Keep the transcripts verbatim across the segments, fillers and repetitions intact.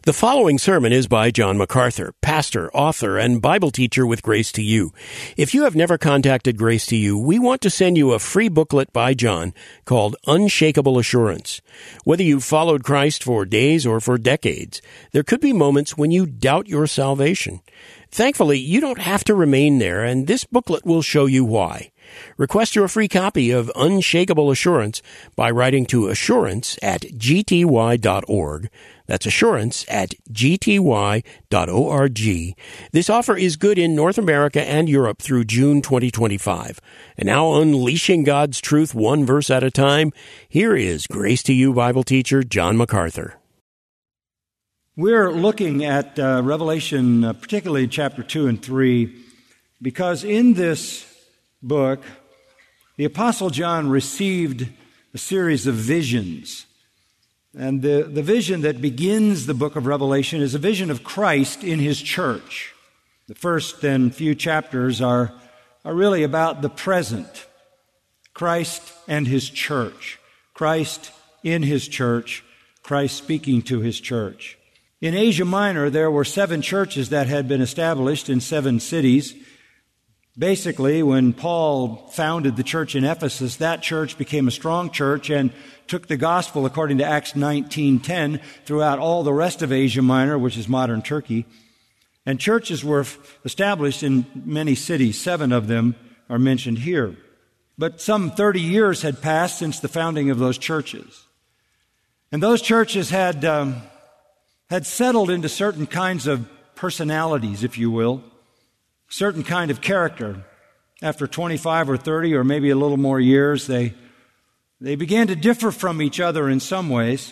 The following sermon is by John MacArthur, pastor, author, and Bible teacher with Grace to You. If you have never contacted Grace to You, we want to send you a free booklet by John called Unshakable Assurance. Whether you've followed Christ for days or for decades, there could be moments when you doubt your salvation. Thankfully, you don't have to remain there, and this booklet will show you why. Request your free copy of Unshakable Assurance by writing to assurance at g t y dot org. That's assurance at g t y dot org. This offer is good in North America and Europe through June twenty twenty-five. And now, unleashing God's truth one verse at a time, here is Grace to You Bible teacher John MacArthur. We're looking at uh, Revelation, uh, particularly chapter two and three, because in this book, the Apostle John received a series of visions. And the, the vision that begins the book of Revelation is a vision of Christ in His church. The first and few chapters are, are really about the present, Christ and His church, Christ in His church, Christ speaking to His church. In Asia Minor, there were seven churches that had been established in seven cities. Basically, when Paul founded the church in Ephesus, that church became a strong church and took the gospel, according to Acts nineteen ten, throughout all the rest of Asia Minor, which is modern Turkey. And churches were established in many cities. Seven of them are mentioned here. But some thirty years had passed since the founding of those churches. And those churches had, um, had settled into certain kinds of personalities, if you will. Certain kind of character. After twenty-five or thirty or maybe a little more years, they, they began to differ from each other in some ways.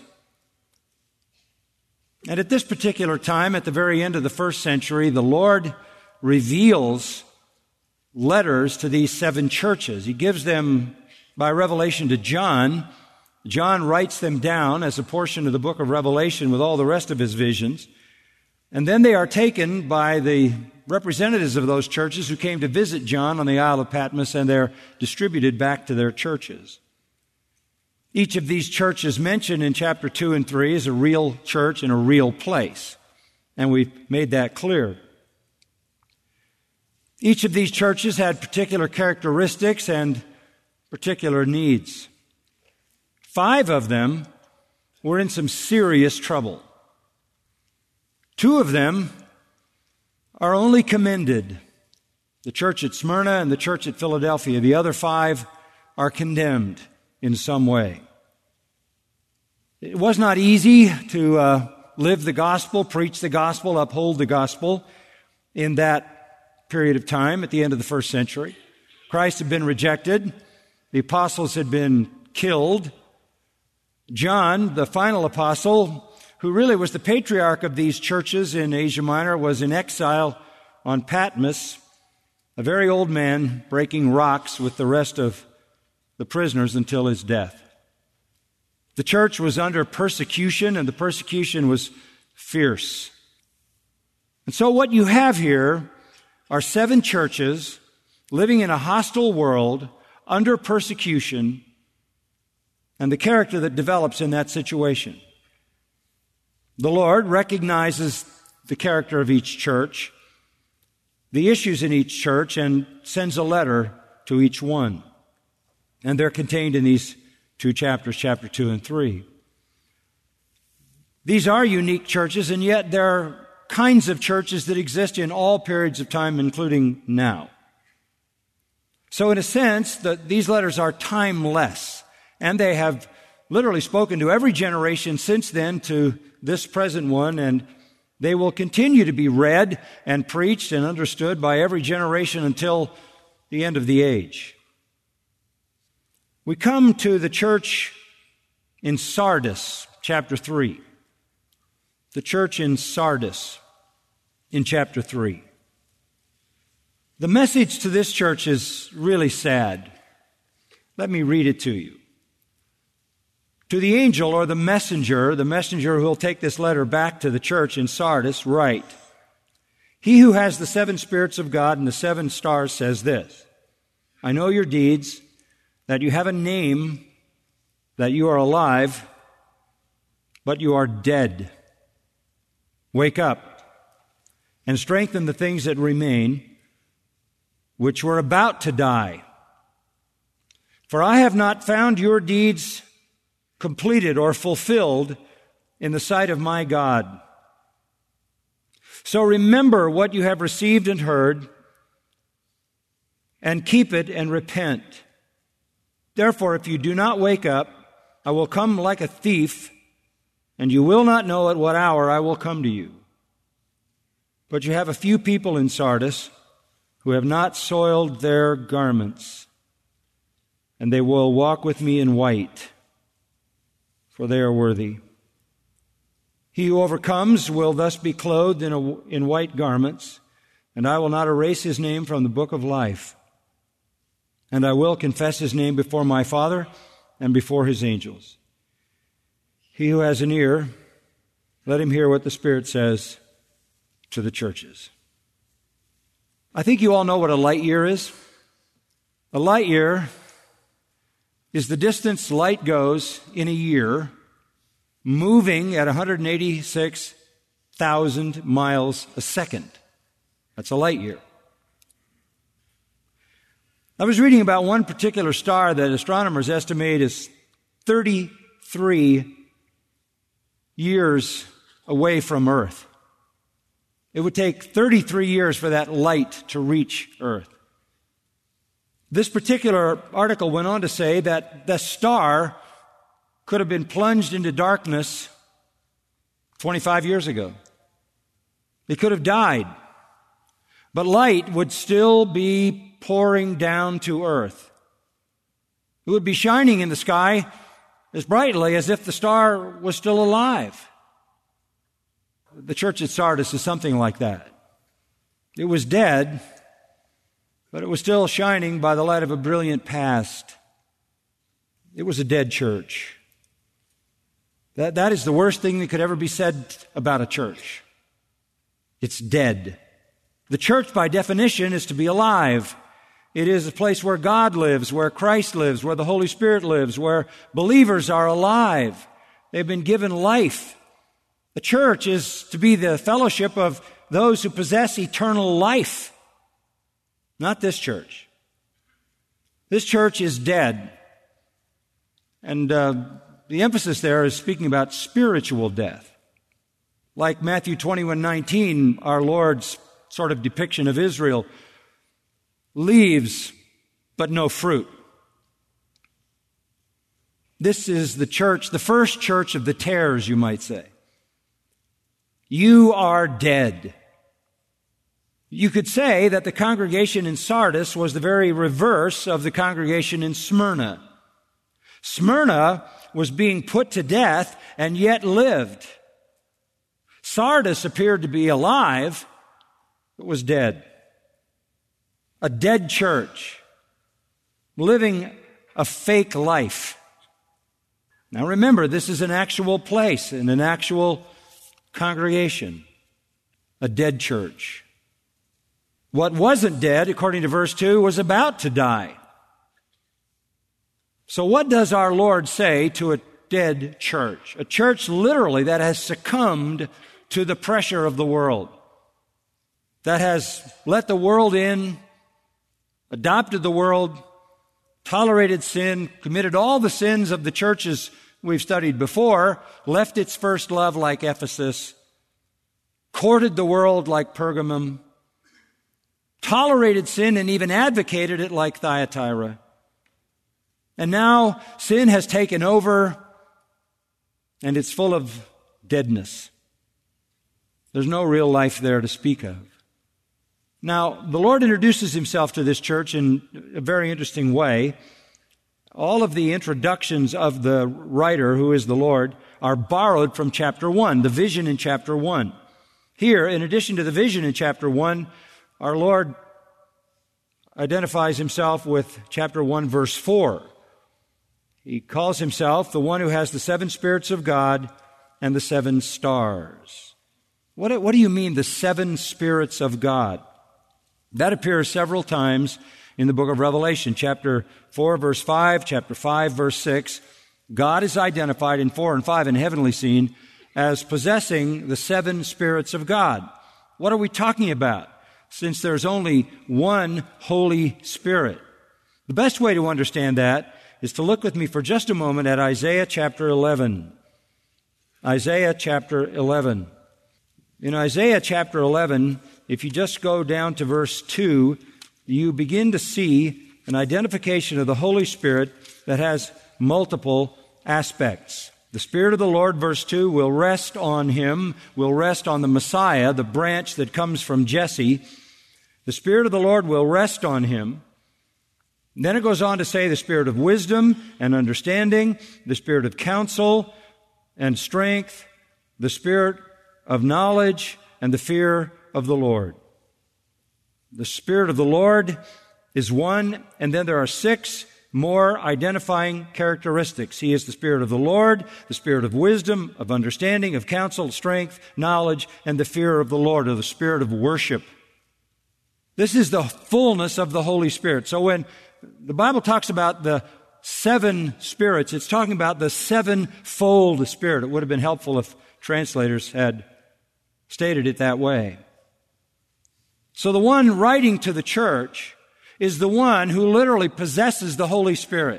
And at this particular time, at the very end of the first century, the Lord reveals letters to these seven churches. He gives them by revelation to John. John writes them down as a portion of the book of Revelation with all the rest of his visions. And then they are taken by the representatives of those churches who came to visit John on the Isle of Patmos, and they're distributed back to their churches. Each of these churches mentioned in chapter two and three is a real church in a real place, and we've made that clear. Each of these churches had particular characteristics and particular needs. Five of them were in some serious trouble. Two of them are only commended, the church at Smyrna and the church at Philadelphia. The other five are condemned in some way. It was not easy to uh, live the gospel, preach the gospel, uphold the gospel in that period of time at the end of the first century. Christ had been rejected. The apostles had been killed. John, the final apostle, who really was the patriarch of these churches in Asia Minor, was in exile on Patmos, a very old man breaking rocks with the rest of the prisoners until his death. The church was under persecution, and the persecution was fierce. And so what you have here are seven churches living in a hostile world under persecution, and the character that develops in that situation. The Lord recognizes the character of each church, the issues in each church, and sends a letter to each one. And they're contained in these two chapters, chapter two and three. These are unique churches, and yet there are kinds of churches that exist in all periods of time, including now. So in a sense, the, these letters are timeless, and they have literally spoken to every generation since then to this present one, and they will continue to be read and preached and understood by every generation until the end of the age. We come to the church in Sardis, chapter three. The church in Sardis in chapter three. The message to this church is really sad. Let me read it to you. To the angel or the messenger, the messenger who will take this letter back to the church in Sardis, write, He who has the seven spirits of God and the seven stars says this, I know your deeds, that you have a name, that you are alive, but you are dead. Wake up and strengthen the things that remain, which were about to die. For I have not found your deeds completed or fulfilled in the sight of my God. So remember what you have received and heard, and keep it and repent. Therefore, if you do not wake up, I will come like a thief, and you will not know at what hour I will come to you. But you have a few people in Sardis who have not soiled their garments, and they will walk with me in white, for they are worthy. He who overcomes will thus be clothed in, a, in white garments, and I will not erase his name from the book of life. And I will confess his name before my Father and before his angels. He who has an ear, let him hear what the Spirit says to the churches. I think you all know what a light year is. A light year is the distance light goes in a year, moving at one hundred eighty-six thousand miles a second. That's a light year. I was reading about one particular star that astronomers estimate is thirty-three years away from Earth. It would take thirty-three years for that light to reach Earth. This particular article went on to say that the star could have been plunged into darkness twenty-five years ago. It could have died. But light would still be pouring down to earth. It would be shining in the sky as brightly as if the star was still alive. The church at Sardis is something like that. It was dead, but it was still shining by the light of a brilliant past. It was a dead church. That, that is the worst thing that could ever be said about a church. It's dead. The church, by definition, is to be alive. It is a place where God lives, where Christ lives, where the Holy Spirit lives, where believers are alive. They've been given life. The church is to be the fellowship of those who possess eternal life. Not this church. This church is dead. And uh, the emphasis there is speaking about spiritual death. Like Matthew twenty-one nineteen, our Lord's sort of depiction of Israel, leaves but no fruit. This is the church, the first church of the tares, you might say. You are dead. You could say that the congregation in Sardis was the very reverse of the congregation in Smyrna. Smyrna was being put to death and yet lived. Sardis appeared to be alive, but was dead. A dead church, living a fake life. Now remember, this is an actual place and an actual congregation, a dead church. What wasn't dead, according to verse two, was about to die. So what does our Lord say to a dead church? A church literally that has succumbed to the pressure of the world, that has let the world in, adopted the world, tolerated sin, committed all the sins of the churches we've studied before, left its first love like Ephesus, courted the world like Pergamum, tolerated sin and even advocated it like Thyatira. And now sin has taken over and it's full of deadness. There's no real life there to speak of. Now, the Lord introduces himself to this church in a very interesting way. All of the introductions of the writer, who is the Lord, are borrowed from chapter one, the vision in chapter one. Here, in addition to the vision in chapter one, our Lord identifies himself with chapter one, verse four. He calls himself the one who has the seven spirits of God and the seven stars. What, what do you mean, the seven spirits of God? That appears several times in the book of Revelation, chapter four, verse five, chapter five, verse six. God is identified in four and five in heavenly scene as possessing the seven spirits of God. What are we talking about? Since there's only one Holy Spirit. The best way to understand that is to look with me for just a moment at Isaiah chapter eleven. Isaiah chapter eleven. In Isaiah chapter eleven, if you just go down to verse two, you begin to see an identification of the Holy Spirit that has multiple aspects. The Spirit of the Lord, verse two, will rest on him, will rest on the Messiah, the branch that comes from Jesse. The Spirit of the Lord will rest on him. Then it goes on to say the Spirit of wisdom and understanding, the Spirit of counsel and strength, the Spirit of knowledge and the fear of the Lord. The Spirit of the Lord is one, and then there are six more identifying characteristics. He is the Spirit of the Lord, the Spirit of wisdom, of understanding, of counsel, strength, knowledge, and the fear of the Lord, or the Spirit of worship. This is the fullness of the Holy Spirit. So when the Bible talks about the seven spirits, it's talking about the sevenfold Spirit. It would have been helpful if translators had stated it that way. So the one writing to the church is the one who literally possesses the Holy Spirit.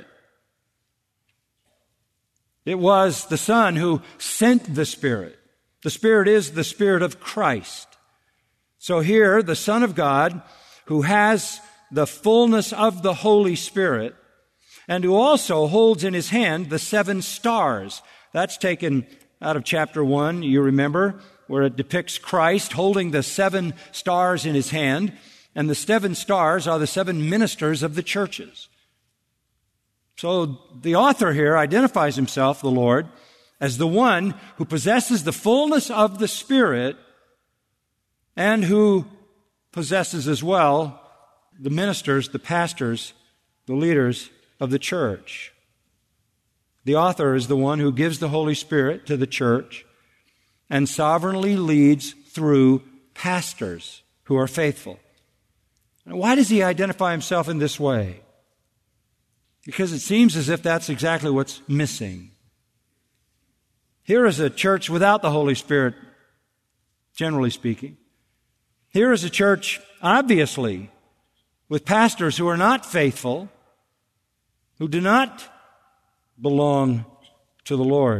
It was the Son who sent the Spirit. The Spirit is the Spirit of Christ. So here, the Son of God, who has the fullness of the Holy Spirit, and who also holds in his hand the seven stars. That's taken out of chapter one, you remember, where it depicts Christ holding the seven stars in his hand, and the seven stars are the seven ministers of the churches. So the author here identifies himself, the Lord, as the one who possesses the fullness of the Spirit and who possesses as well the ministers, the pastors, the leaders of the church. The author is the one who gives the Holy Spirit to the church and sovereignly leads through pastors who are faithful. Now, why does he identify himself in this way? Because it seems as if that's exactly what's missing. Here is a church without the Holy Spirit, generally speaking. Here is a church, obviously, with pastors who are not faithful, who do not belong to the Lord.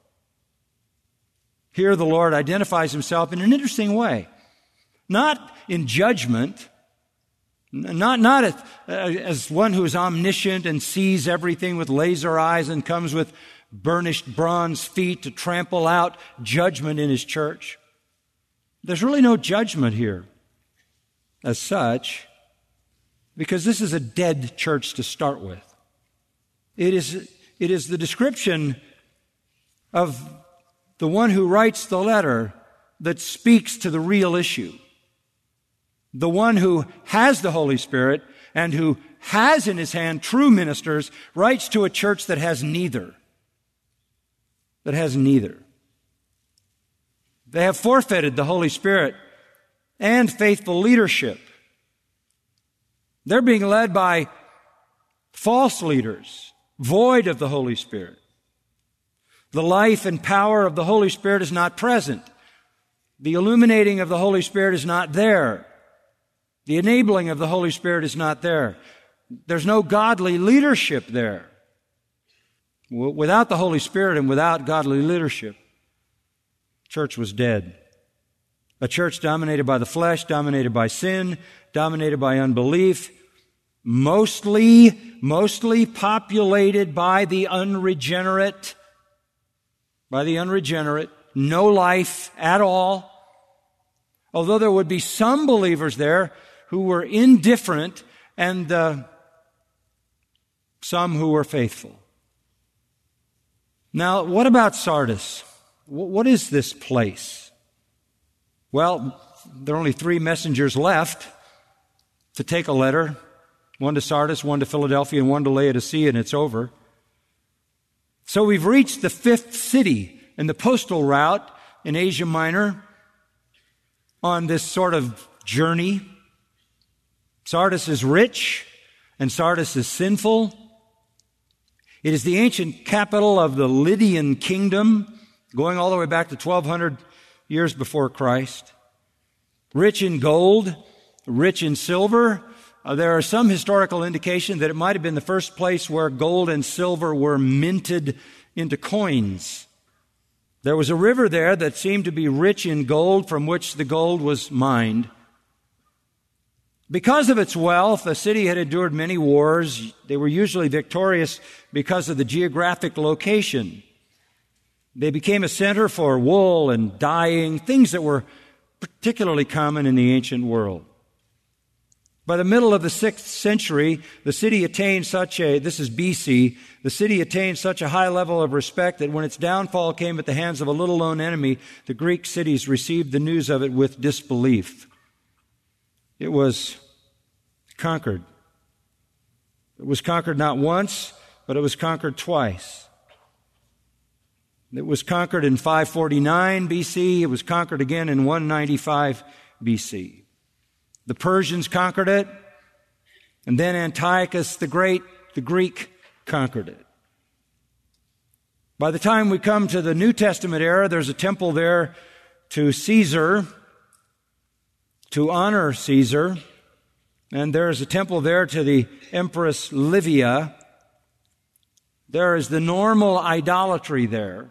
Here the Lord identifies himself in an interesting way. Not in judgment, not, not as, as one who is omniscient and sees everything with laser eyes and comes with burnished bronze feet to trample out judgment in his church. There's really no judgment here as such, because this is a dead church to start with. It is, it is the description of the one who writes the letter that speaks to the real issue. The one who has the Holy Spirit and who has in his hand true ministers writes to a church that has neither. That has neither. They have forfeited the Holy Spirit and faithful leadership. They're being led by false leaders, void of the Holy Spirit. The life and power of the Holy Spirit is not present. The illuminating of the Holy Spirit is not there. The enabling of the Holy Spirit is not there. There's no godly leadership there. Without the Holy Spirit and without godly leadership, church was dead. A church dominated by the flesh, dominated by sin, dominated by unbelief, mostly, mostly populated by the unregenerate, by the unregenerate, no life at all. Although there would be some believers there who were indifferent and uh, some who were faithful. Now, what about Sardis? What is this place? Well, there are only three messengers left to take a letter. One to Sardis, one to Philadelphia, and one to Laodicea, and it's over. So we've reached the fifth city in the postal route in Asia Minor on this sort of journey. Sardis is rich, and Sardis is sinful. It is the ancient capital of the Lydian kingdom, going all the way back to twelve hundred years before Christ. Rich in gold, rich in silver. Uh, there are some historical indication that it might have been the first place where gold and silver were minted into coins. There was a river there that seemed to be rich in gold, from which the gold was mined. Because of its wealth, the city had endured many wars. They were usually victorious because of the geographic location. They became a center for wool and dyeing, things that were particularly common in the ancient world. By the middle of the sixth century, the city attained such a, this is B C, the city attained such a high level of respect that when its downfall came at the hands of a little-known enemy, the Greek cities received the news of it with disbelief. It was conquered. It was conquered not once, but it was conquered twice. It was conquered in five forty-nine B C. It was conquered again in one ninety-five B C. The Persians conquered it, and then Antiochus the Great, the Greek, conquered it. By the time we come to the New Testament era, there's a temple there to Caesar, to honor Caesar, and there is a temple there to the Empress Livia. There is the normal idolatry there.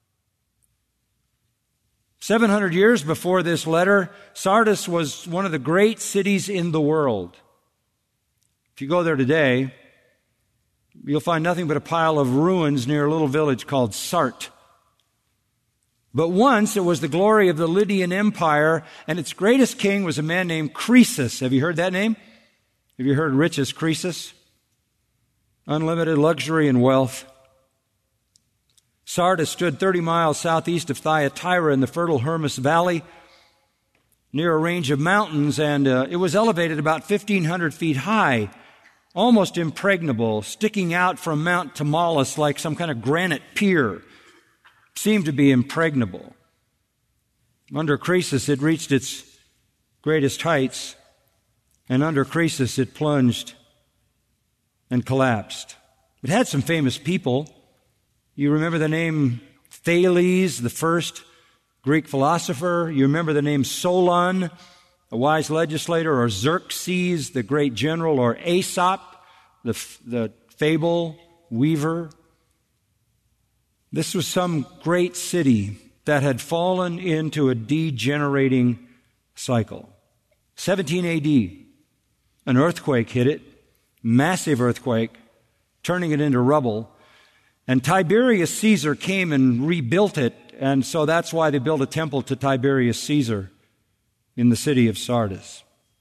Seven hundred years before this letter, Sardis was one of the great cities in the world. If you go there today, you'll find nothing but a pile of ruins near a little village called Sart. But once it was the glory of the Lydian Empire, and its greatest king was a man named Croesus. Have you heard that name? Have you heard rich as Croesus? Unlimited luxury and wealth. Sardis stood thirty miles southeast of Thyatira in the fertile Hermus Valley, near a range of mountains, and uh, it was elevated about fifteen hundred feet high, almost impregnable, sticking out from Mount Tmolus like some kind of granite pier. It seemed to be impregnable. Under Croesus, it reached its greatest heights, and under Croesus, it plunged and collapsed. It had some famous people. You remember the name Thales, the first Greek philosopher. You remember the name Solon, a wise legislator, or Xerxes, the great general, or Aesop, the, the fable weaver. This was some great city that had fallen into a degenerating cycle. seventeen A D, an earthquake hit it, massive earthquake, turning it into rubble. And Tiberius Caesar came and rebuilt it, and so that's why they built a temple to Tiberius Caesar in the city of Sardis.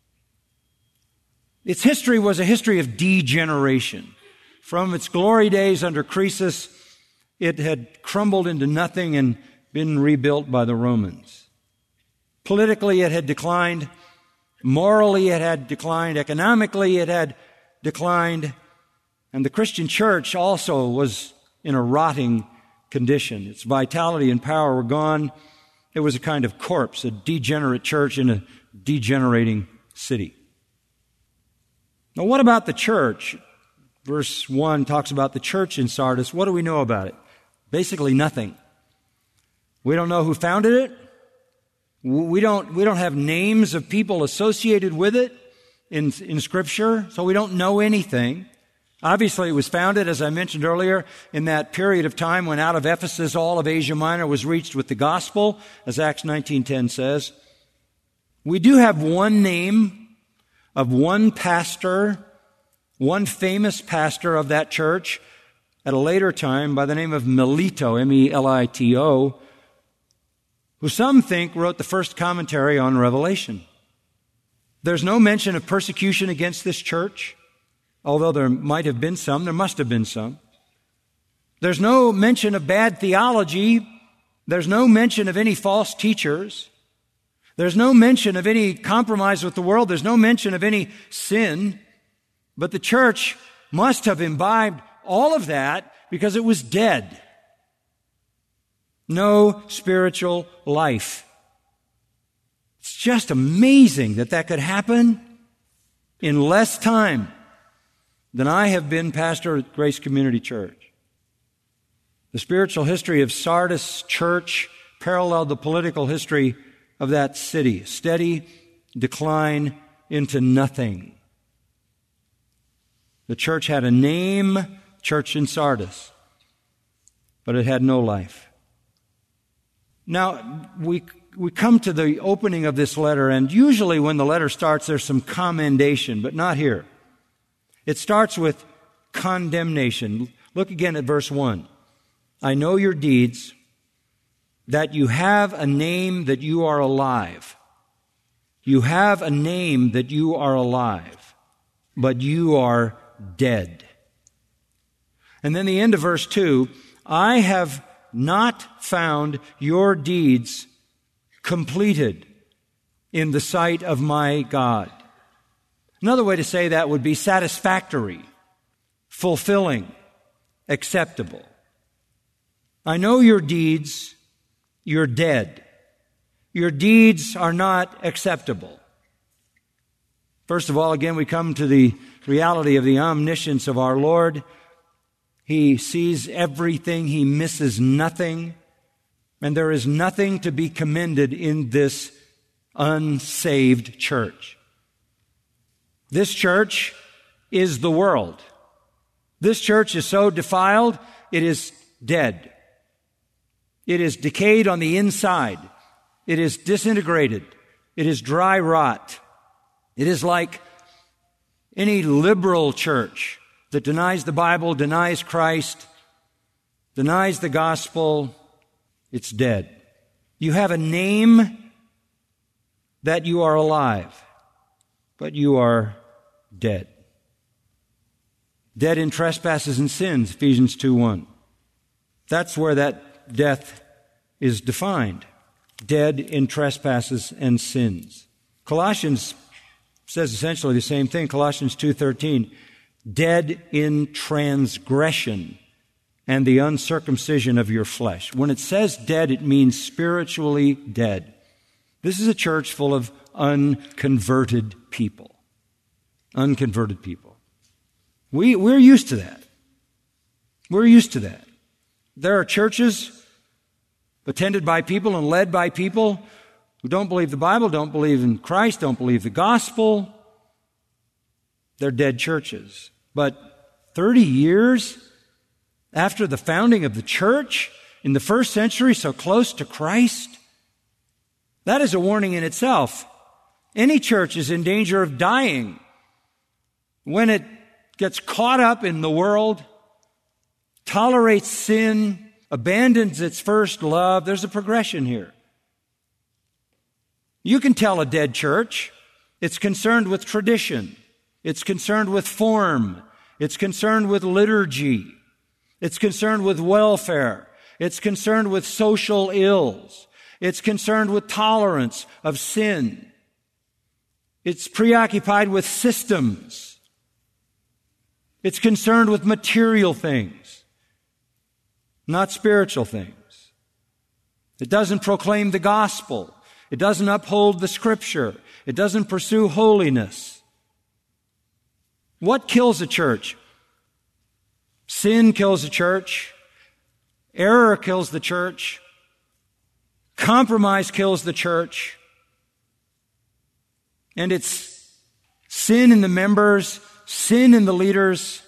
Its history was a history of degeneration. From its glory days under Croesus, it had crumbled into nothing and been rebuilt by the Romans. Politically, it had declined. Morally, it had declined. Economically, it had declined. And the Christian church also was in a rotting condition. Its vitality and power were gone. It was a kind of corpse, a degenerate church in a degenerating city. Now, what about the church? Verse one talks about the church in Sardis. What do we know about it? Basically nothing. We don't know who founded it. We don't, we don't have names of people associated with it in, in Scripture, so we don't know anything. Obviously, it was founded, as I mentioned earlier, in that period of time when out of Ephesus all of Asia Minor was reached with the gospel, as Acts nineteen ten says. We do have one name of one pastor, one famous pastor of that church at a later time by the name of Melito, M E L I T O, who some think wrote the first commentary on Revelation. There's no mention of persecution against this church. Although there might have been some, there must have been some. There's no mention of bad theology. There's no mention of any false teachers. There's no mention of any compromise with the world. There's no mention of any sin. But the church must have imbibed all of that because it was dead. No spiritual life. It's just amazing that that could happen in less time than I have been pastor at Grace Community Church. The spiritual history of Sardis church paralleled the political history of that city. Steady decline into nothing. The church had a name, church in Sardis, but it had no life. Now, we we come to the opening of this letter, and usually when the letter starts, there's some commendation, but not here. It starts with condemnation. Look again at verse one. I know your deeds, that you have a name that you are alive. You have a name that you are alive, but you are dead. And then the end of verse two, I have not found your deeds completed in the sight of my God. Another way to say that would be satisfactory, fulfilling, acceptable. I know your deeds, you're dead. Your deeds are not acceptable. First of all, again, we come to the reality of the omniscience of our Lord. He sees everything. He misses nothing. And there is nothing to be commended in this unsaved church. This church is the world. This church is so defiled, it is dead. It is decayed on the inside. It is disintegrated. It is dry rot. It is like any liberal church that denies the Bible, denies Christ, denies the gospel. It's dead. You have a name that you are alive, but you are dead. Dead in trespasses and sins, Ephesians two one. That's where that death is defined. Dead in trespasses and sins. Colossians says essentially the same thing. Colossians two thirteen. Dead in transgression and the uncircumcision of your flesh. When it says dead, it means spiritually dead. This is a church full of unconverted people. Unconverted people. We, we're used to that. We're used to that. There are churches attended by people and led by people who don't believe the Bible, don't believe in Christ, don't believe the gospel. They're dead churches. But thirty years after the founding of the church in the first century, so close to Christ, that is a warning in itself. Any church is in danger of dying when it gets caught up in the world, tolerates sin, abandons its first love. There's a progression here. You can tell a dead church. It's concerned with tradition. It's concerned with form. It's concerned with liturgy. It's concerned with welfare. It's concerned with social ills. It's concerned with tolerance of sin. It's preoccupied with systems. It's concerned with material things, not spiritual things. It doesn't proclaim the gospel. It doesn't uphold the scripture. It doesn't pursue holiness. What kills a church? Sin kills a church. Error kills the church. Compromise kills the church. And it's sin in the members, sin in the leaders,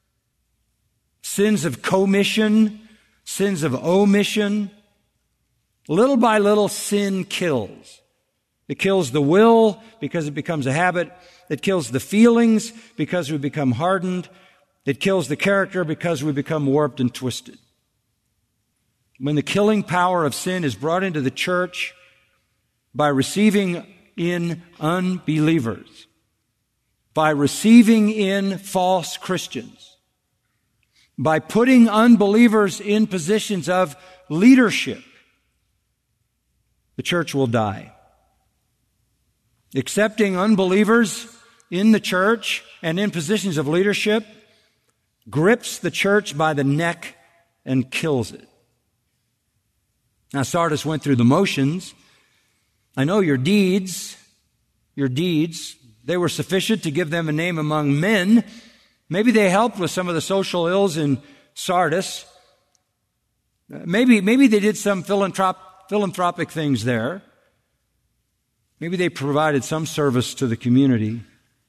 sins of commission, sins of omission. Little by little, sin kills. It kills the will because it becomes a habit. It kills the feelings because we become hardened. It kills the character because we become warped and twisted. When the killing power of sin is brought into the church by receiving in unbelievers, by receiving in false Christians, by putting unbelievers in positions of leadership, the church will die. Accepting unbelievers in the church and in positions of leadership grips the church by the neck and kills it. Now, Sardis went through the motions. I know your deeds, your deeds, they were sufficient to give them a name among men. Maybe they helped with some of the social ills in Sardis. Maybe, maybe they did some philanthrop, philanthropic things there. Maybe they provided some service to the community.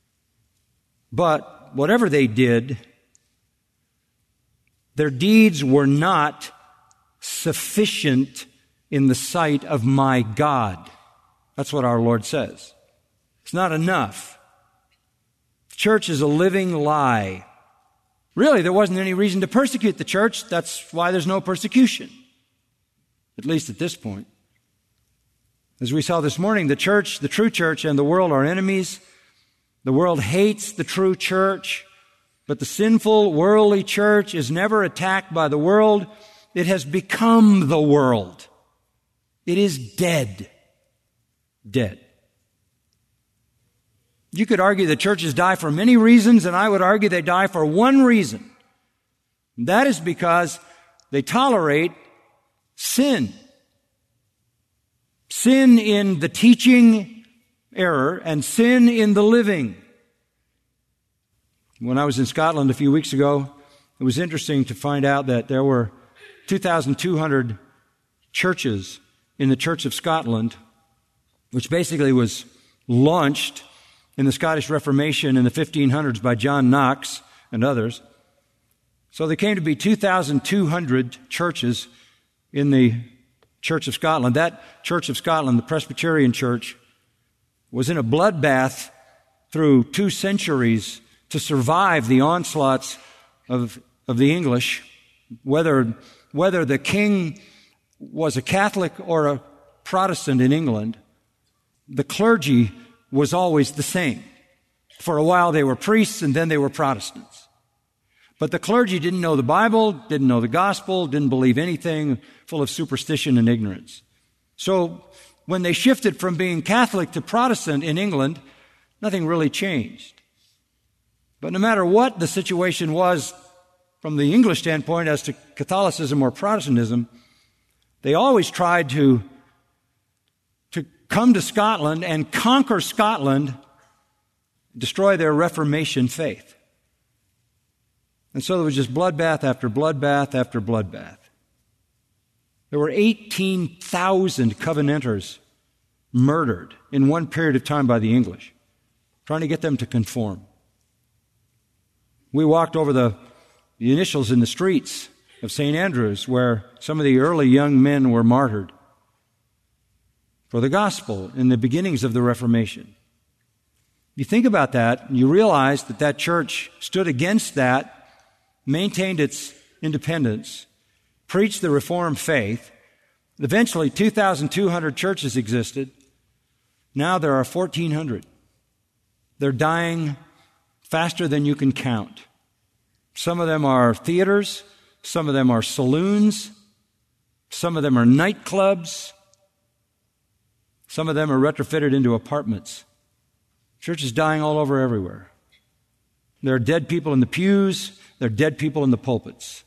But whatever they did, their deeds were not sufficient in the sight of my God. That's what our Lord says. It's not enough. Church is a living lie. Really, there wasn't any reason to persecute the church. That's why there's no persecution, at least at this point. As we saw this morning, the church, the true church, and the world are enemies. The world hates the true church, but the sinful, worldly church is never attacked by the world. It has become the world. It is dead. Dead. You could argue that churches die for many reasons, and I would argue they die for one reason. That is because they tolerate sin. Sin in the teaching error and sin in the living. When I was in Scotland a few weeks ago, it was interesting to find out that there were two thousand two hundred churches in the Church of Scotland, which basically was launched in the Scottish Reformation in the fifteen hundreds by John Knox and others. So there came to be two thousand two hundred churches in the Church of Scotland. That Church of Scotland, the Presbyterian Church, was in a bloodbath through two centuries to survive the onslaughts of, of the English, whether, whether the king was a Catholic or a Protestant in England. The clergy was always the same. For a while they were priests and then they were Protestants. But the clergy didn't know the Bible, didn't know the gospel, didn't believe anything, full of superstition and ignorance. So when they shifted from being Catholic to Protestant in England, nothing really changed. But no matter what the situation was from the English standpoint as to Catholicism or Protestantism, they always tried to, to come to Scotland and conquer Scotland, destroy their Reformation faith. And so there was just bloodbath after bloodbath after bloodbath. There were eighteen thousand Covenanters murdered in one period of time by the English, trying to get them to conform. We walked over the, the initials in the streets of Saint Andrews, where some of the early young men were martyred for the gospel in the beginnings of the Reformation. You think about that, and you realize that that church stood against that, maintained its independence, preached the Reformed faith. Eventually, two thousand two hundred churches existed. Now there are fourteen hundred. They're dying faster than you can count. Some of them are theaters. Some of them are saloons. Some of them are nightclubs. Some of them are retrofitted into apartments. Church is dying all over everywhere. There are dead people in the pews. There are dead people in the pulpits.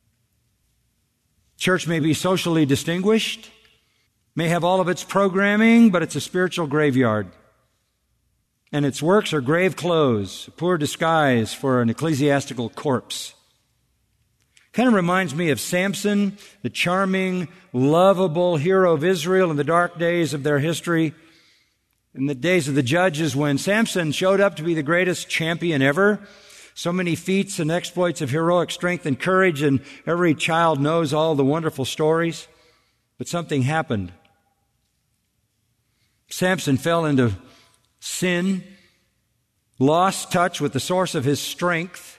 Church may be socially distinguished, may have all of its programming, but it's a spiritual graveyard. And its works are grave clothes, a poor disguise for an ecclesiastical corpse. Kind of reminds me of Samson, the charming, lovable hero of Israel in the dark days of their history. In the days of the judges, when Samson showed up to be the greatest champion ever, so many feats and exploits of heroic strength and courage, and every child knows all the wonderful stories. But something happened. Samson fell into sin, lost touch with the source of his strength.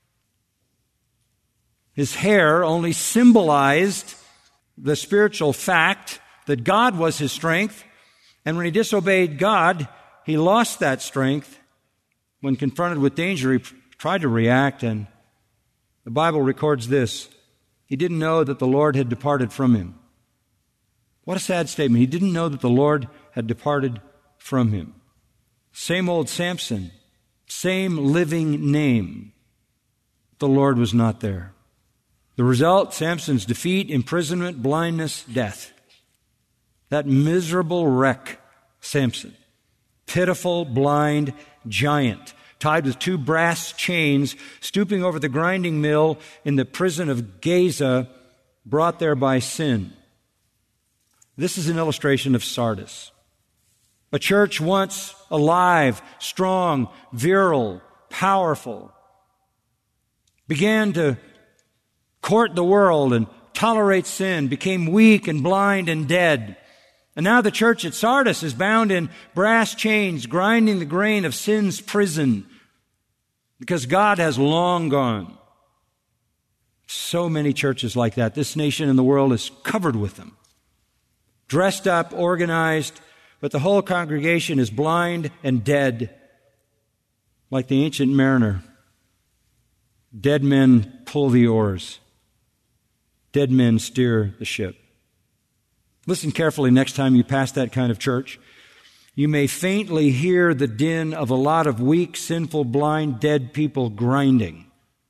His hair only symbolized the spiritual fact that God was his strength. And when he disobeyed God, he lost that strength. When confronted with danger, he tried to react, and the Bible records this. He didn't know that the Lord had departed from him. What a sad statement. He didn't know that the Lord had departed from him. Same old Samson, same living name. The Lord was not there. The result, Samson's defeat, imprisonment, blindness, death. That miserable wreck, Samson, pitiful, blind giant, tied with two brass chains, stooping over the grinding mill in the prison of Gaza, brought there by sin. This is an illustration of Sardis. A church once alive, strong, virile, powerful, began to court the world and tolerate sin, became weak and blind and dead. And now the church at Sardis is bound in brass chains, grinding the grain of sin's prison, because God has long gone. So many churches like that. This nation and the world is covered with them. Dressed up, organized, but the whole congregation is blind and dead, like the ancient mariner. Dead men pull the oars. Dead men steer the ship. Listen carefully next time you pass that kind of church. You may faintly hear the din of a lot of weak, sinful, blind, dead people grinding.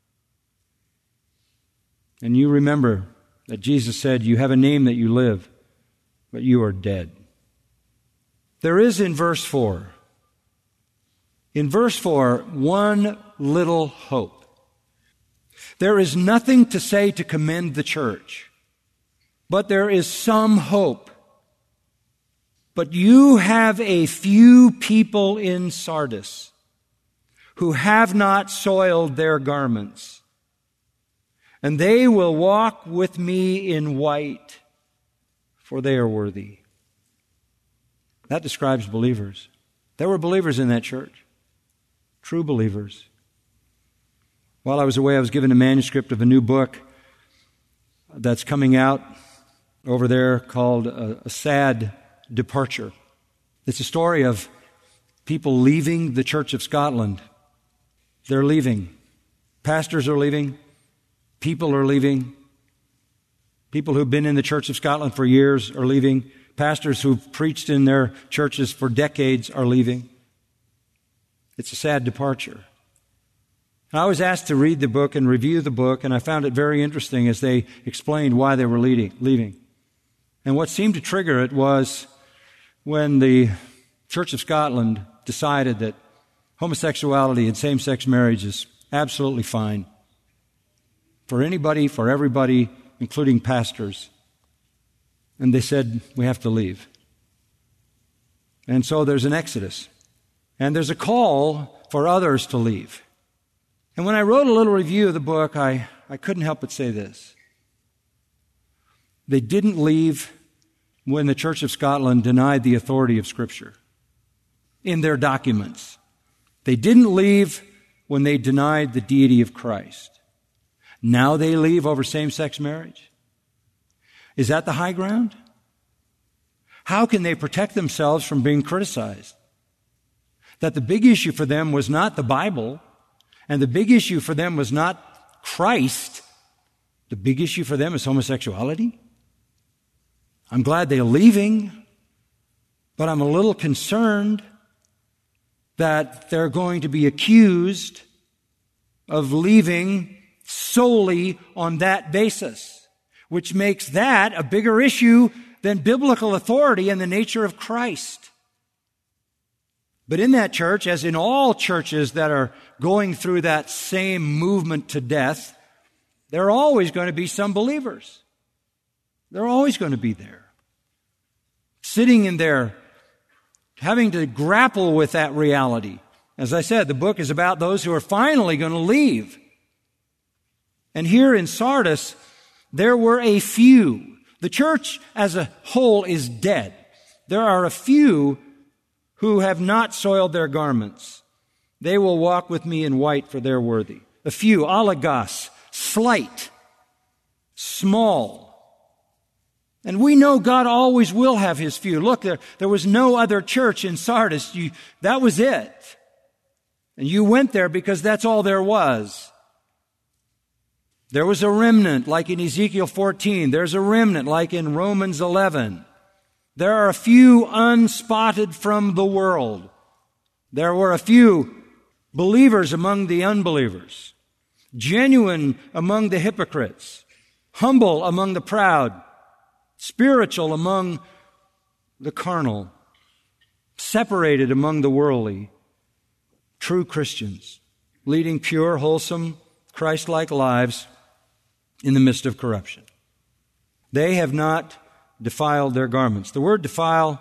And you remember that Jesus said, you have a name that you live, but you are dead. There is in verse four, in verse four, one little hope. There is nothing to say to commend the church, but there is some hope. But you have a few people in Sardis who have not soiled their garments, and they will walk with me in white, for they are worthy. That describes believers. There were believers in that church, true believers. While I was away, I was given a manuscript of a new book that's coming out over there called A, a Sad Departure. It's a story of people leaving the Church of Scotland. They're leaving. Pastors are leaving. People are leaving. People who've been in the Church of Scotland for years are leaving. Pastors who've preached in their churches for decades are leaving. It's a sad departure. I was asked to read the book and review the book, and I found it very interesting as they explained why they were leaving. And what seemed to trigger it was when the Church of Scotland decided that homosexuality and same-sex marriage is absolutely fine for anybody, for everybody, including pastors. And they said, we have to leave. And so there's an exodus. And there's a call for others to leave. And when I wrote a little review of the book, I, I couldn't help but say this. They didn't leave when the Church of Scotland denied the authority of Scripture in their documents. They didn't leave when they denied the deity of Christ. Now they leave over same-sex marriage? Is that the high ground? How can they protect themselves from being criticized? That the big issue for them was not the Bible, and the big issue for them was not Christ. The big issue for them is homosexuality. I'm glad they're leaving, but I'm a little concerned that they're going to be accused of leaving solely on that basis, which makes that a bigger issue than biblical authority and the nature of Christ. But in that church, as in all churches that are going through that same movement to death, there are always going to be some believers. They're always going to be there, sitting in there, having to grapple with that reality. As I said, the book is about those who are finally going to leave. And here in Sardis, there were a few. The church as a whole is dead. There are a few who have not soiled their garments. They will walk with me in white, for they're worthy. A few, alagos, slight, small. And we know God always will have His few. Look, there, there was no other church in Sardis. You, that was it. And you went there because that's all there was. There was a remnant like in Ezekiel fourteen. There's a remnant like in Romans eleven. There are a few unspotted from the world. There were a few believers among the unbelievers, genuine among the hypocrites, humble among the proud, spiritual among the carnal, separated among the worldly, true Christians, leading pure, wholesome, Christ-like lives in the midst of corruption. They have not defiled their garments. The word defile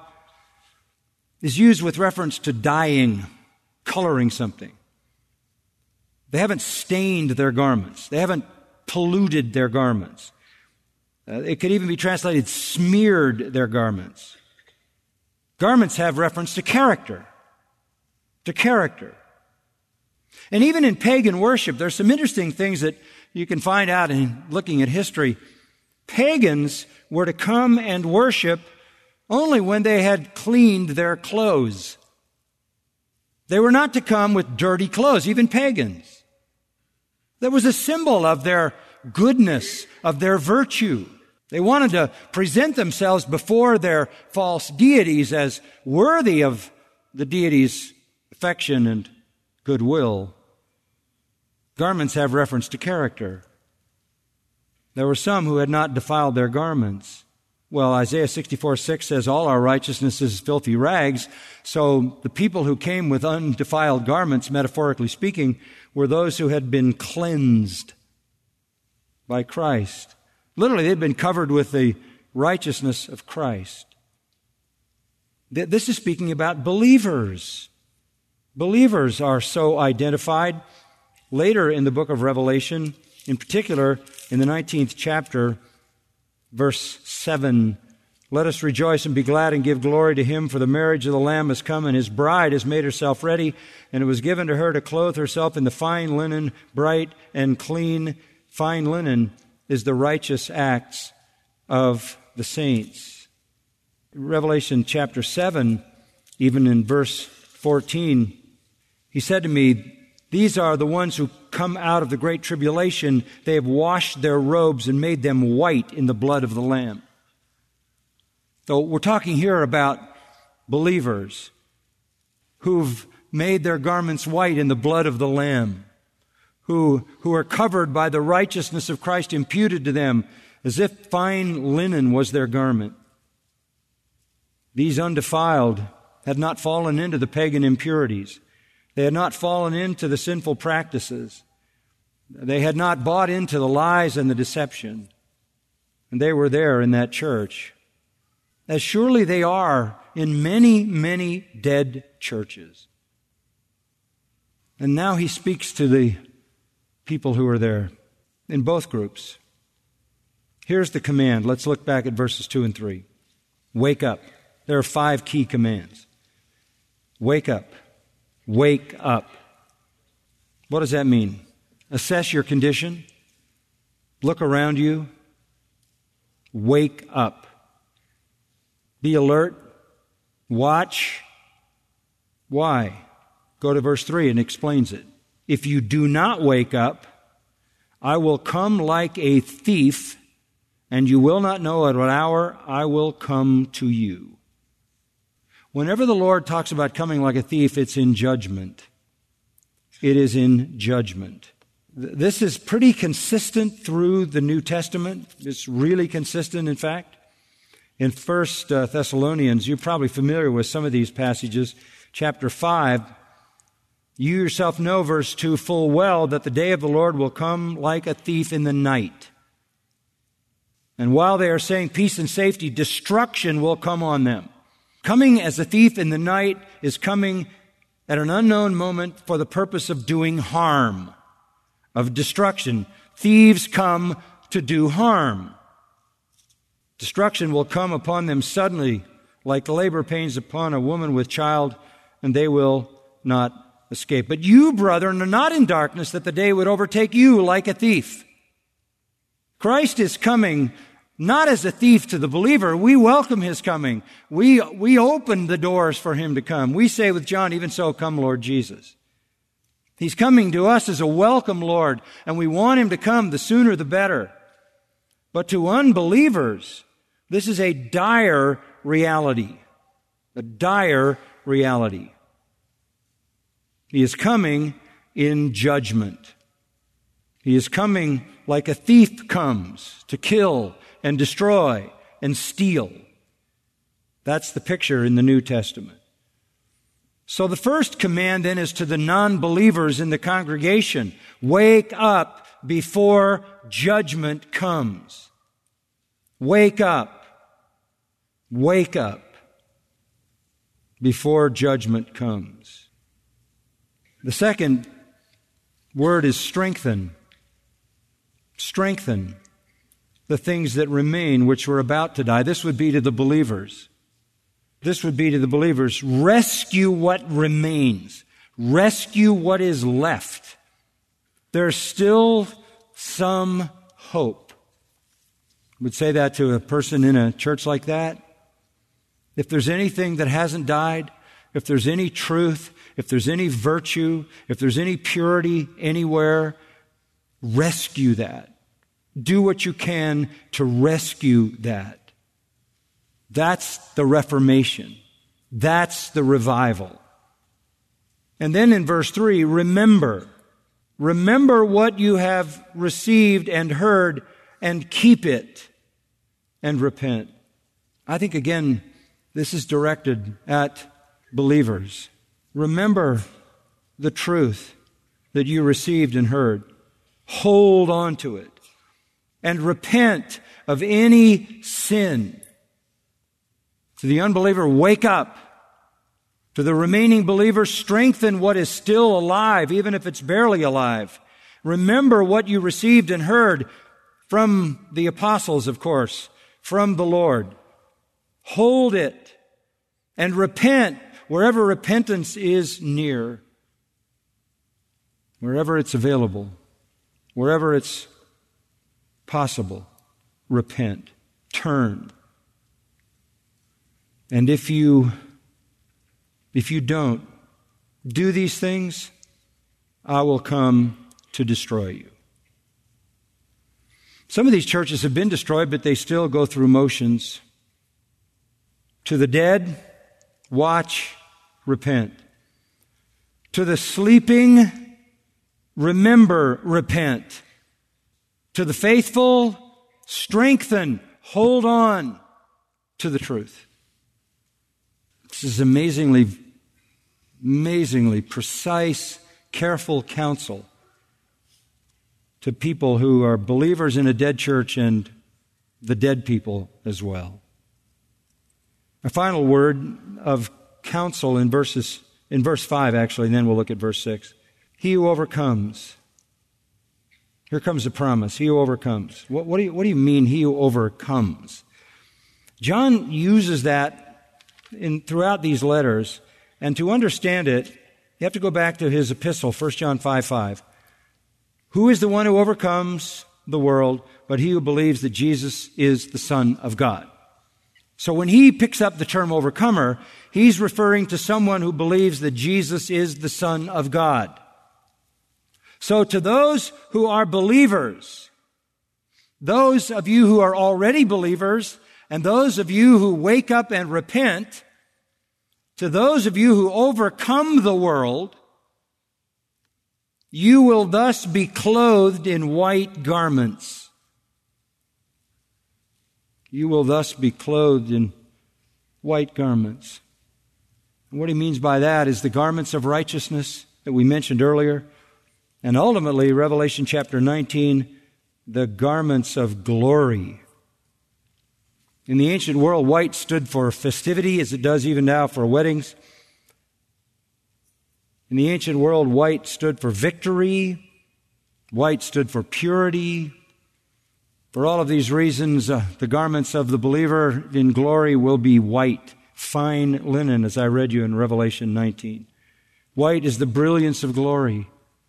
is used with reference to dyeing, coloring something. They haven't stained their garments. They haven't polluted their garments. Uh, it could even be translated smeared their garments. Garments have reference to character. To character. And even in pagan worship, there's some interesting things that you can find out in looking at history. Pagans were to come and worship only when they had cleaned their clothes. They were not to come with dirty clothes, even pagans. That was a symbol of their goodness, of their virtue. They wanted to present themselves before their false deities as worthy of the deity's affection and goodwill. Garments have reference to character. There were some who had not defiled their garments. Well, Isaiah sixty-four six says, all our righteousness is filthy rags. So the people who came with undefiled garments, metaphorically speaking, were those who had been cleansed by Christ. Literally, they'd been covered with the righteousness of Christ. This is speaking about believers. Believers are so identified. Later in the book of Revelation, in particular, in the nineteenth chapter, verse seven, let us rejoice and be glad and give glory to Him, for the marriage of the Lamb has come, and His bride has made herself ready, and it was given to her to clothe herself in the fine linen, bright and clean. Fine linen is the righteous acts of the saints. Revelation chapter seven, even in verse fourteen, He said to me, these are the ones who come out of the great tribulation. They have washed their robes and made them white in the blood of the Lamb. So we're talking here about believers who've made their garments white in the blood of the Lamb, who, who are covered by the righteousness of Christ imputed to them as if fine linen was their garment. These undefiled had not fallen into the pagan impurities. They had not fallen into the sinful practices. They had not bought into the lies and the deception. And they were there in that church, as surely they are in many, many dead churches. And now He speaks to the people who are there in both groups. Here's the command. Let's look back at verses two and three. Wake up. There are five key commands. Wake up. Wake up. What does that mean? Assess your condition. Look around you. Wake up. Be alert. Watch. Why? Go to verse three and explains it. If you do not wake up, I will come like a thief, and you will not know at what hour I will come to you. Whenever the Lord talks about coming like a thief, it's in judgment. It is in judgment. This is pretty consistent through the New Testament. It's really consistent, in fact. In First Thessalonians, you're probably familiar with some of these passages. Chapter five, you yourself know, verse two, full well that the day of the Lord will come like a thief in the night. And while they are saying peace and safety, destruction will come on them. Coming as a thief in the night is coming at an unknown moment for the purpose of doing harm, of destruction. Thieves come to do harm. Destruction will come upon them suddenly, like labor pains upon a woman with child, and they will not escape. But you, brethren, are not in darkness, that the day would overtake you like a thief. Christ is coming not as a thief to the believer. We welcome His coming. We, we open the doors for Him to come. We say with John, even so, come, Lord Jesus. He's coming to us as a welcome Lord, and we want Him to come, the sooner the better. But to unbelievers, this is a dire reality. A dire reality. He is coming in judgment. He is coming like a thief comes to kill and destroy and steal. That's the picture in the New Testament. So the first command then is to the non-believers in the congregation. Wake up before judgment comes. Wake up. Wake up before judgment comes. The second word is strengthen. Strengthen the things that remain which were about to die. This would be to the believers. This would be to the believers. Rescue what remains. Rescue what is left. There's still some hope. I would say that to a person in a church like that. If there's anything that hasn't died, if there's any truth, if there's any virtue, if there's any purity anywhere, rescue that. Do what you can to rescue that. That's the Reformation. That's the revival. And then in verse three, remember. Remember what you have received and heard, and keep it, and repent. I think, again, this is directed at believers. Remember the truth that you received and heard. Hold on to it. And repent of any sin. To the unbeliever, wake up. To the remaining believer, strengthen what is still alive, even if it's barely alive. Remember what you received and heard from the apostles, of course, from the Lord. Hold it and repent wherever repentance is near, wherever it's available, wherever it's possible. Repent. Turn. And if you If you don't do these things, I will come to destroy you. Some of these churches have been destroyed, but they still go through motions. To the dead, watch, repent. To the sleeping, remember, repent. To the faithful, strengthen, hold on to the truth. This is amazingly Amazingly precise, careful counsel to people who are believers in a dead church and the dead people as well. A final word of counsel in verses in verse five, actually, and then we'll look at verse six. He who overcomes. Here comes the promise. He who overcomes. What, what do you what do you mean, he who overcomes? John uses that in throughout these letters. And to understand it, you have to go back to his epistle, First John five five. Who is the one who overcomes the world but he who believes that Jesus is the Son of God? So when he picks up the term overcomer, he's referring to someone who believes that Jesus is the Son of God. So to those who are believers, those of you who are already believers, and those of you who wake up and repent, to those of you who overcome the world, you will thus be clothed in white garments. You will thus be clothed in white garments. And what he means by that is the garments of righteousness that we mentioned earlier. And ultimately, Revelation chapter nineteen, the garments of glory. In the ancient world, white stood for festivity, as it does even now for weddings. In the ancient world, white stood for victory. White stood for purity. For all of these reasons, uh, the garments of the believer in glory will be white, fine linen, as I read you in Revelation nineteen. White is the brilliance of glory.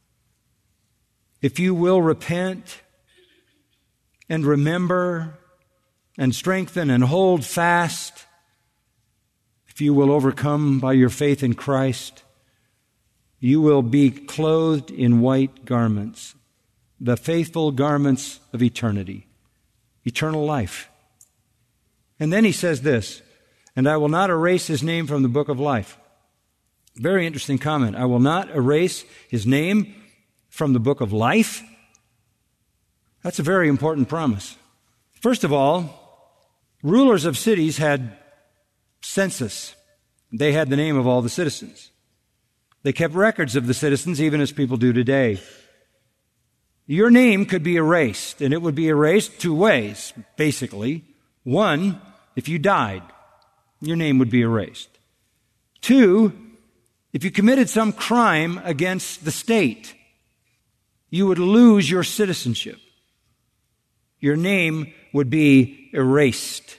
If you will repent and remember and strengthen and hold fast, if you will overcome by your faith in Christ, you will be clothed in white garments, the faithful garments of eternity, eternal life. And then he says this, and I will not erase his name from the book of life. Very interesting comment. I will not erase his name from the book of life. That's a very important promise. First of all, rulers of cities had census. They had the name of all the citizens. They kept records of the citizens, even as people do today. Your name could be erased, and it would be erased two ways, basically. One, if you died, your name would be erased. Two, if you committed some crime against the state, you would lose your citizenship. Your name would be erased.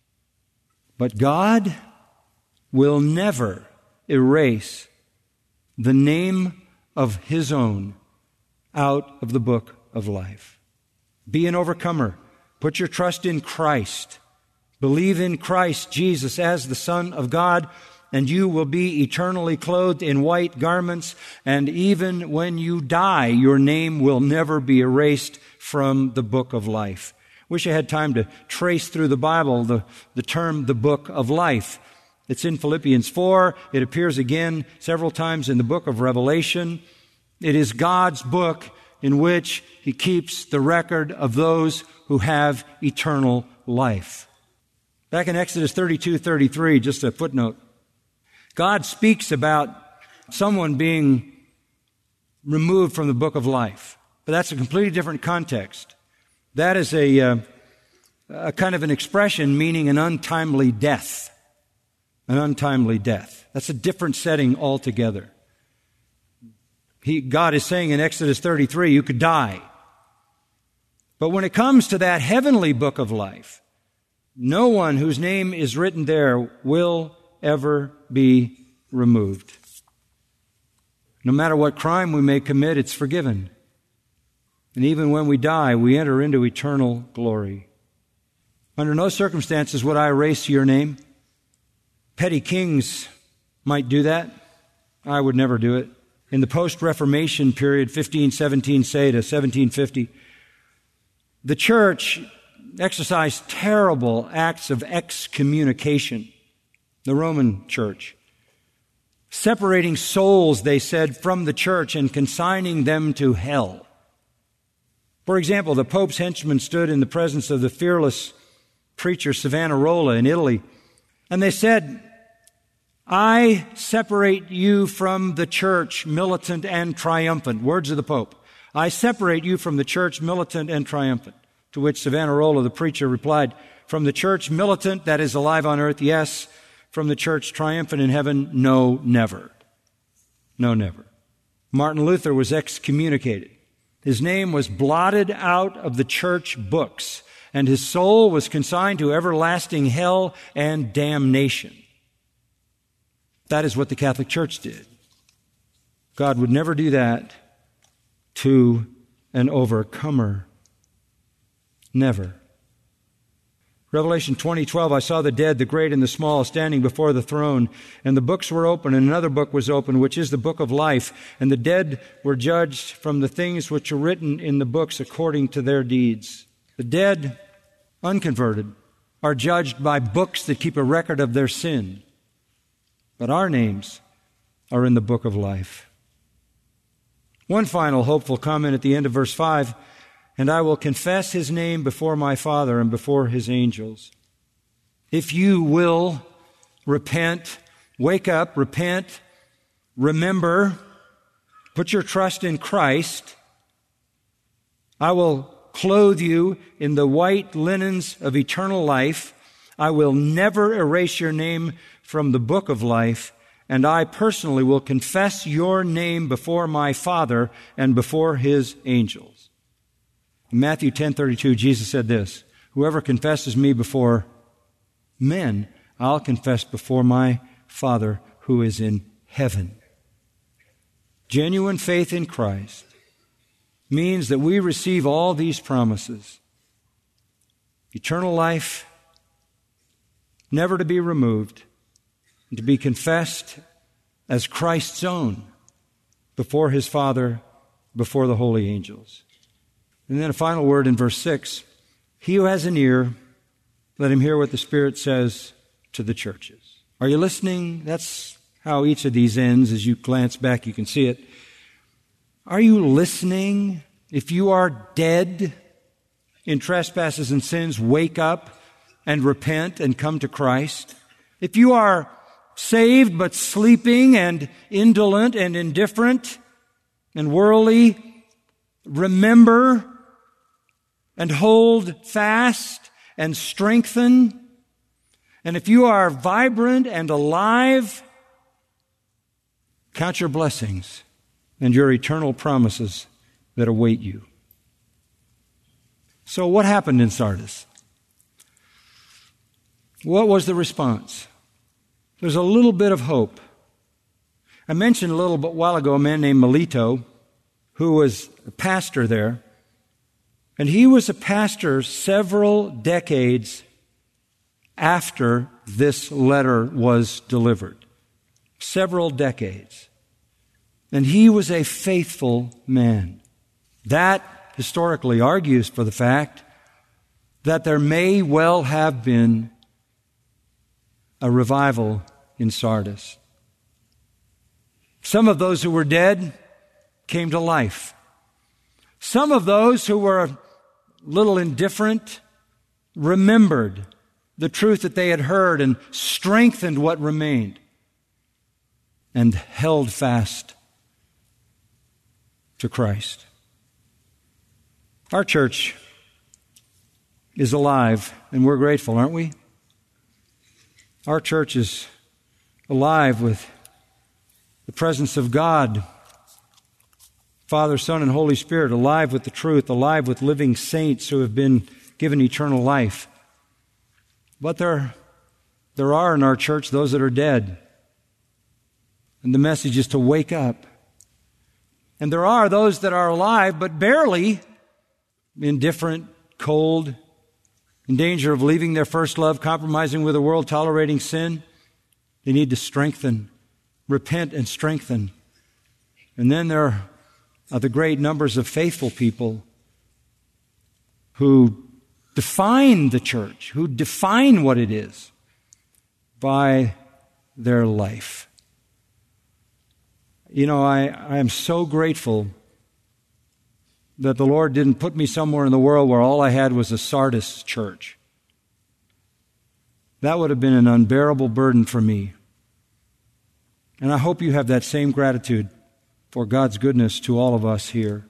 But God will never erase the name of His own out of the book of life. Be an overcomer. Put your trust in Christ. Believe in Christ Jesus as the Son of God, and you will be eternally clothed in white garments, and even when you die, your name will never be erased from the book of life. Wish I had time to trace through the Bible the, the term the book of life. It's in Philippians four. It appears again several times in the book of Revelation. It is God's book in which He keeps the record of those who have eternal life. Back in Exodus thirty-two thirty-three, just a footnote, God speaks about someone being removed from the book of life. But that's a completely different context. That is a, uh, a kind of an expression meaning an untimely death. An untimely death. That's a different setting altogether. He, God is saying in Exodus thirty-three, you could die. But when it comes to that heavenly book of life, no one whose name is written there will ever be removed. No matter what crime we may commit, it's forgiven. And even when we die, we enter into eternal glory. Under no circumstances would I erase your name. Petty kings might do that. I would never do it. In the post-Reformation period, fifteen seventeen, say to seventeen fifty, the church exercised terrible acts of excommunication. The Roman church, separating souls, they said, from the church and consigning them to hell. For example, the Pope's henchmen stood in the presence of the fearless preacher Savonarola in Italy, and they said, I separate you from the church, militant and triumphant. Words of the Pope. I separate you from the church, militant and triumphant. To which Savonarola, the preacher, replied, from the church, militant, that is alive on earth, yes. From the church, triumphant in heaven, no, never. No, never. Martin Luther was excommunicated. His name was blotted out of the church books, and his soul was consigned to everlasting hell and damnation. That is what the Catholic Church did. God would never do that to an overcomer. Never. Revelation twenty twelve, I saw the dead, the great and the small, standing before the throne, and the books were open, and another book was open, which is the book of life, and the dead were judged from the things which are written in the books according to their deeds. The dead, unconverted, are judged by books that keep a record of their sin. But our names are in the book of life. One final hopeful comment at the end of verse five, and I will confess His name before my Father and before His angels. If you will repent, wake up, repent, remember, put your trust in Christ, I will clothe you in the white linens of eternal life. I will never erase your name from the book of life, and I personally will confess your name before my Father and before His angels. In Matthew ten thirty-two, Jesus said this, whoever confesses me before men, I'll confess before my Father who is in heaven. Genuine faith in Christ means that we receive all these promises. Eternal life, never to be removed, and to be confessed as Christ's own before His Father, before the holy angels. And then a final word in verse six. He who has an ear, let him hear what the Spirit says to the churches. Are you listening? That's how each of these ends. As you glance back, you can see it. Are you listening? If you are dead in trespasses and sins, wake up and repent and come to Christ. If you are saved but sleeping and indolent and indifferent and worldly, remember and hold fast and strengthen. And if you are vibrant and alive, count your blessings and your eternal promises that await you. So what happened in Sardis? What was the response? There's a little bit of hope. I mentioned a little bit while ago a man named Melito, who was a pastor there. And he was a pastor several decades after this letter was delivered. Several decades. And he was a faithful man. That historically argues for the fact that there may well have been a revival in Sardis. Some of those who were dead came to life. Some of those who were a little indifferent remembered the truth that they had heard and strengthened what remained and held fast to Christ. Our church is alive, and we're grateful, aren't we? Our church is alive with the presence of God, Father, Son, and Holy Spirit, alive with the truth, alive with living saints who have been given eternal life. But there, there are in our church those that are dead. And the message is to wake up. And there are those that are alive, but barely, indifferent, cold, in danger of leaving their first love, compromising with the world, tolerating sin. They need to strengthen, repent and strengthen. And then there are the great numbers of faithful people who define the church, who define what it is by their life. You know, I, I am so grateful that the Lord didn't put me somewhere in the world where all I had was a Sardis church. That would have been an unbearable burden for me. And I hope you have that same gratitude for God's goodness to all of us here.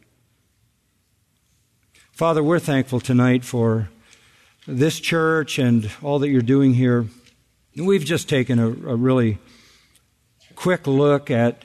Father, we're thankful tonight for this church and all that you're doing here. We've just taken a, a really quick look at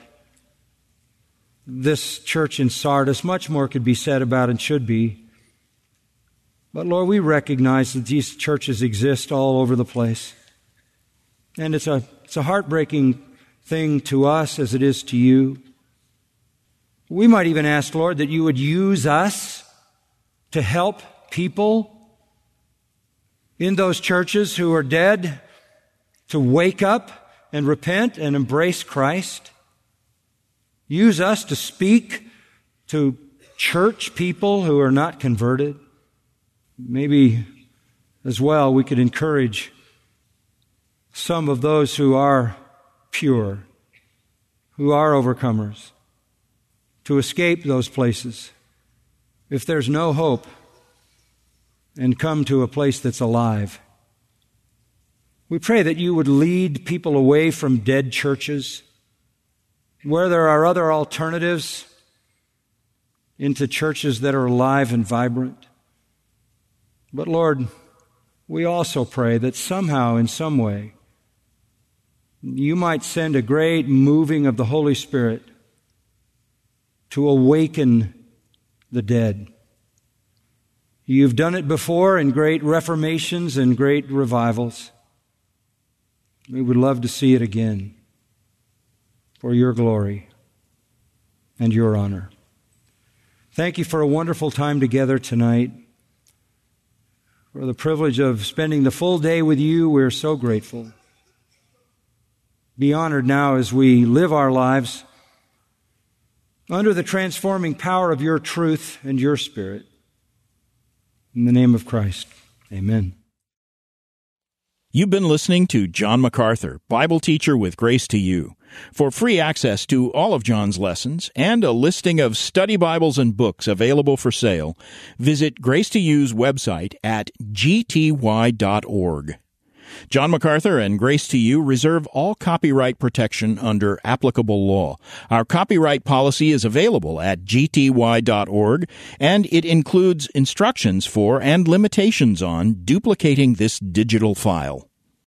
this church in Sardis. Much more could be said about and should be. But Lord, we recognize that these churches exist all over the place. And it's a, it's a heartbreaking thing to us as it is to you. We might even ask, Lord, that you would use us to help people in those churches who are dead to wake up and repent and embrace Christ. Use us to speak to church people who are not converted. Maybe as well we could encourage some of those who are pure, who are overcomers, to escape those places if there's no hope and come to a place that's alive. We pray that you would lead people away from dead churches where there are other alternatives into churches that are alive and vibrant. But Lord, we also pray that somehow, in some way, you might send a great moving of the Holy Spirit to awaken the dead. You've done it before in great reformations and great revivals. We would love to see it again for your glory and your honor. Thank you for a wonderful time together tonight. For the privilege of spending the full day with you, we're so grateful. Be honored now as we live our lives under the transforming power of your truth and your Spirit. In the name of Christ, amen. You've been listening to John MacArthur, Bible teacher with Grace to You. For free access to all of John's lessons and a listing of study Bibles and books available for sale, visit Grace to You's website at g t y dot org. John MacArthur and Grace to You reserve all copyright protection under applicable law. Our copyright policy is available at g t y dot org, and it includes instructions for and limitations on duplicating this digital file.